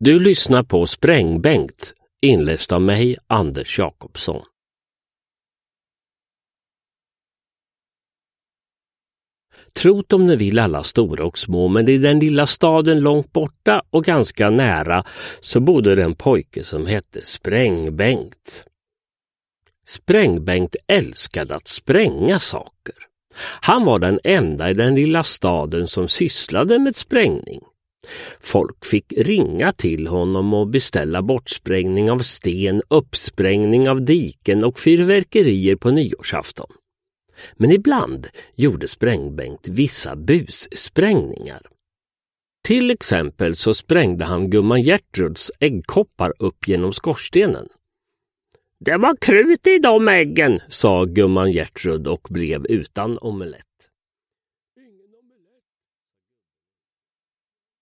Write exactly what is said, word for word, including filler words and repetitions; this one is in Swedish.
Du lyssnar på Sprängbänkt, inläst av mig, Anders Jakobsson. Trot om ni vill alla stora och små, men i den lilla staden långt borta och ganska nära så bodde det en pojke som hette Sprängbänkt. Sprängbänkt älskade att spränga saker. Han var den enda i den lilla staden som sysslade med sprängning. Folk fick ringa till honom och beställa bortsprängning av sten, uppsprängning av diken och fyrverkerier på nyårsafton. Men ibland gjorde Sprängbänkt vissa bussprängningar. Till exempel så sprängde han gumman Gertruds äggkoppar upp genom skorstenen. Det var krut i de äggen, sa gumman Gertrud och blev utan omelett.